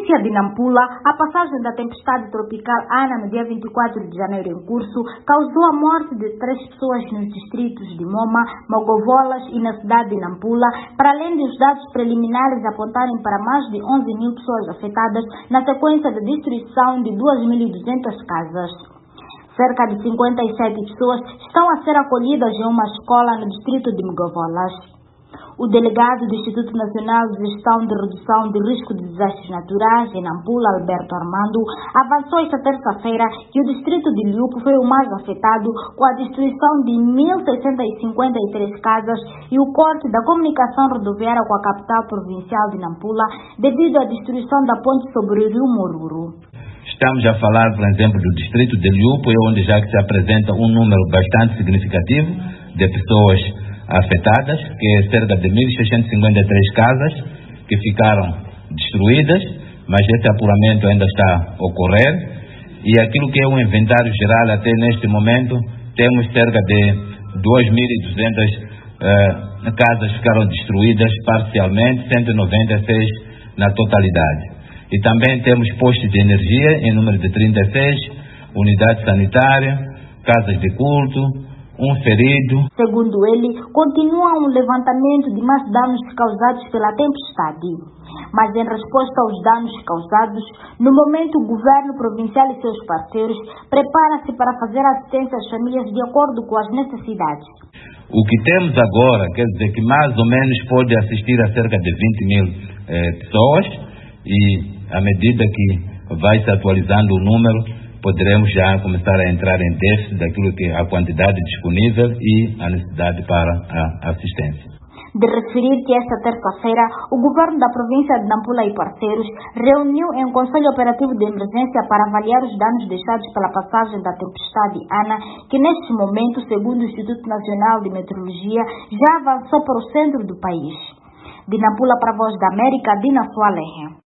província de Nampula, a passagem da tempestade tropical Ana no dia 24 de janeiro em curso causou a morte de 3 pessoas nos distritos de Moma, Mogovolas e na cidade de Nampula, para além de os dados preliminares apontarem para mais de 11.000 pessoas afetadas na sequência de destruição de 2.200 casas. Cerca de 57 pessoas estão a ser acolhidas em uma escola no distrito de Mogovolas. O delegado do Instituto Nacional de Gestão de Redução de Risco de Desastres Naturais, em Nampula, Alberto Armando, avançou esta terça-feira que o distrito de Liupo foi o mais afetado, com a destruição de 1.653 casas e o corte da comunicação rodoviária com a capital provincial de Nampula, devido à destruição da ponte sobre o rio Moruro. Estamos a falar, por exemplo, do distrito de Liupo, onde já que se apresenta um número bastante significativo de pessoas afetadas, que é cerca de 1.653 casas que ficaram destruídas, mas esse apuramento ainda está a ocorrer. E aquilo que é um inventário geral até neste momento, temos cerca de 2.200 casas ficaram destruídas parcialmente, 196 na totalidade. E também temos postos de energia em número de 36, unidade sanitária, casas de culto, um ferido. Segundo ele, continua um levantamento de mais danos causados pela tempestade. Mas em resposta aos danos causados, no momento o governo provincial e seus parceiros preparam-se para fazer assistência às famílias de acordo com as necessidades. O que temos agora, quer dizer que mais ou menos pode assistir a cerca de 20.000 pessoas, e à medida que vai se atualizando o número, poderemos já começar a entrar em déficit daquilo que é a quantidade disponível e a necessidade para a assistência. De referir que esta terça-feira o governo da província de Nampula e parceiros reuniu em um conselho operativo de emergência para avaliar os danos deixados pela passagem da tempestade Ana, que neste momento, segundo o Instituto Nacional de Meteorologia, já avançou para o centro do país. De Nampula para a Voz da América, Dina Soalehe.